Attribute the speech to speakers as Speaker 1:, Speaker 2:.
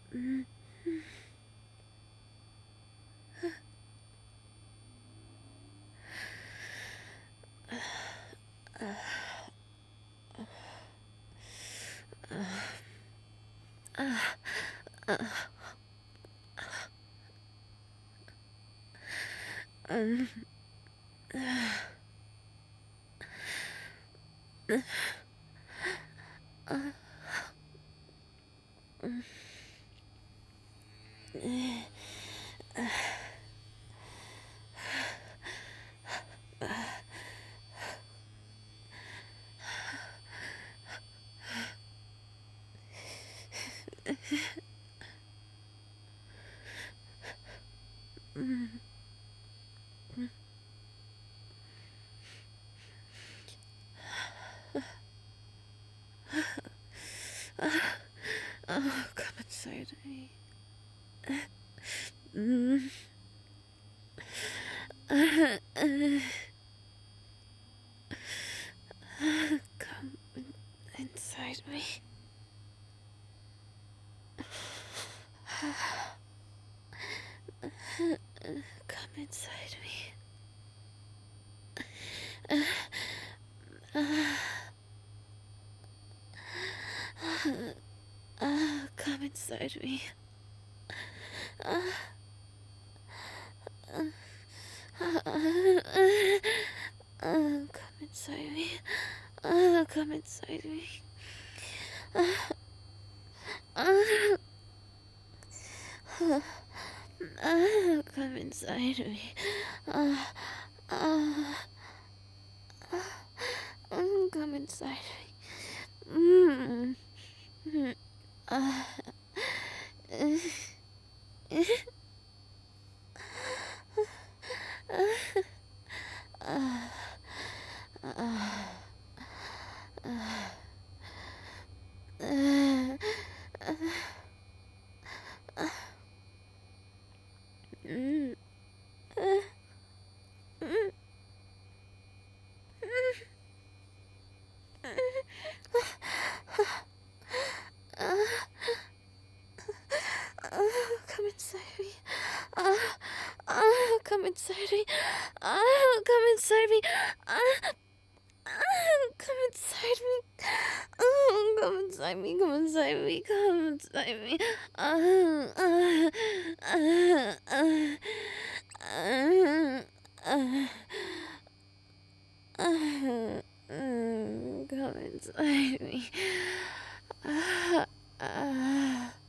Speaker 1: Mm. Oh, come inside me. Mm. Come inside me. Come inside me. Come inside me. Come inside me. Come inside me. Come inside me. Come inside me. Mm. Come inside me. Come inside me. Come inside me. Come inside me. Come inside me. Come inside me. Come inside me. Come inside me.